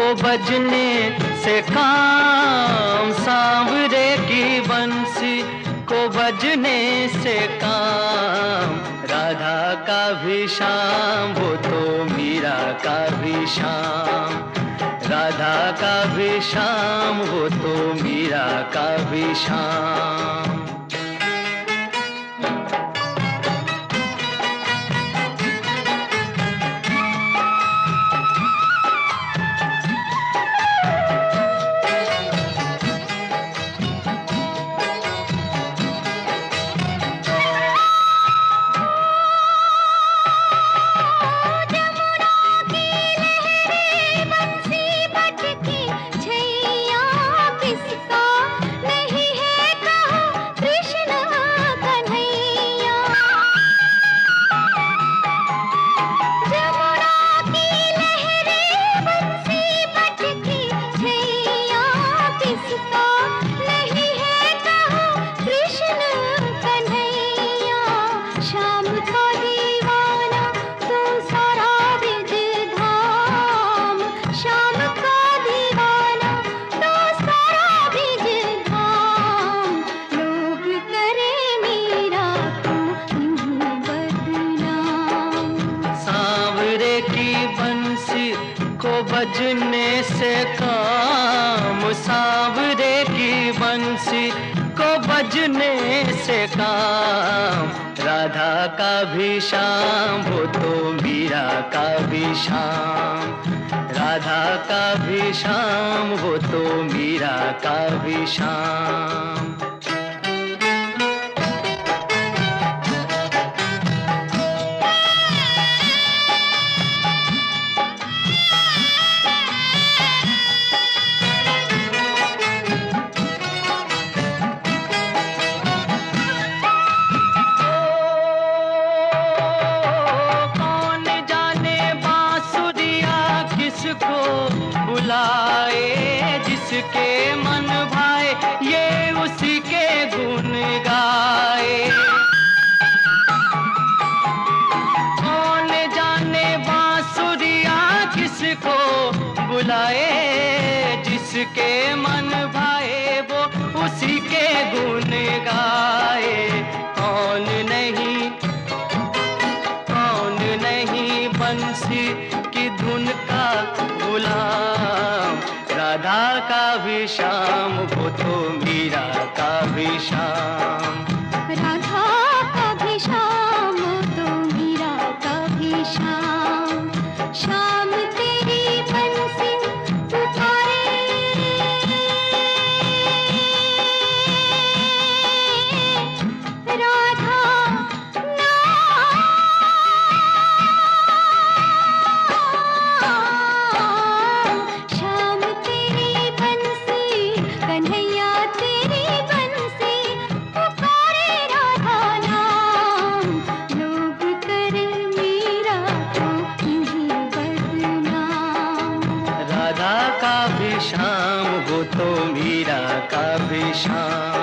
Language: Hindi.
बजने से काम, सांवरे की बंसी को बजने से काम। राधा का भी शाम, वो तो मीरा का भी शाम। राधा का भी शाम, वो तो मीरा का भी शाम। को बजने से काम, सांवरे की बंसी को बजने से काम। राधा का भी शाम, वो तो मीरा का भी शाम। राधा का भी शाम, वो तो मीरा का भी शाम। को बुलाए जिसके मन भाए, ये उसी के गुण गाए। कौन जाने बांसुरिया किसको बुलाए, जिसके मन भाए वो उसी के गुण गाए। कौन नहीं बंसी की धुन का गुलाम। राधा का भी शाम, वो तो मीरा का भी शाम। राधा का भी शाम, तो मीरा का भी शाम। शाम तेरी बंसी पुकारे, राधा राधा का भी शाम, वो तो मीरा का भी शाम।